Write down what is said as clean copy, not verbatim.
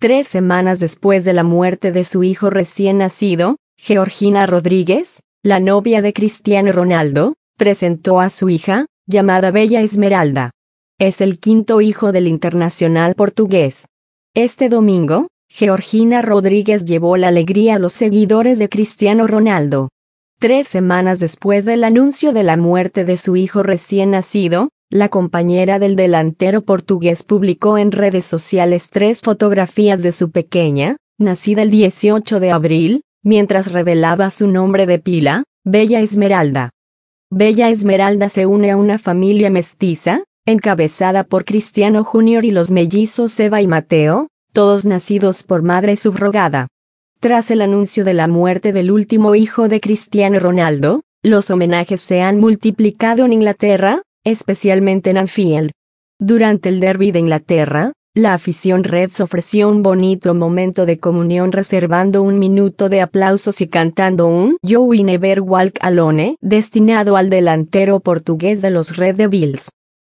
3 semanas después de la muerte de su hijo recién nacido, Georgina Rodríguez, la novia de Cristiano Ronaldo, presentó a su hija, llamada Bella Esmeralda. Es el quinto hijo del internacional portugués. Este domingo, Georgina Rodríguez llevó la alegría a los seguidores de Cristiano Ronaldo. 3 semanas después del anuncio de la muerte de su hijo recién nacido, la compañera del delantero portugués publicó en redes sociales 3 fotografías de su pequeña, nacida el 18 de abril, mientras revelaba su nombre de pila, Bella Esmeralda. Bella Esmeralda se une a una familia mestiza, encabezada por Cristiano Jr. y los mellizos Eva y Mateo, todos nacidos por madre subrogada. Tras el anuncio de la muerte del último hijo de Cristiano Ronaldo, los homenajes se han multiplicado en Inglaterra, especialmente en Anfield. Durante el derbi de Inglaterra, la afición Reds ofreció un bonito momento de comunión reservando un minuto de aplausos y cantando un "You Will Never Walk Alone" destinado al delantero portugués de los Red Devils.